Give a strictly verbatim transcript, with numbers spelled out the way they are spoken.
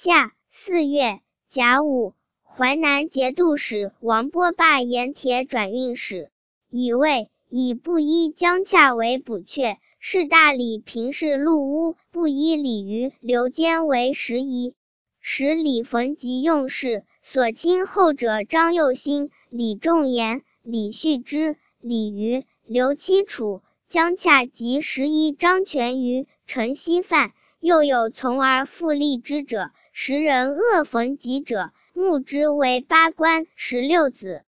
夏四月甲午，淮南节度使王波罢盐铁转运使，以为以布衣江洽为补阙，士大理平氏陆乌布衣李于刘坚为时仪。使李逢吉用事，所亲后者张又兴、李仲言、李旭之、李于、刘七楚、江洽及时仪张全于城西犯，又有从而复立之者，时人恶逢吉者，目之为八官十六子。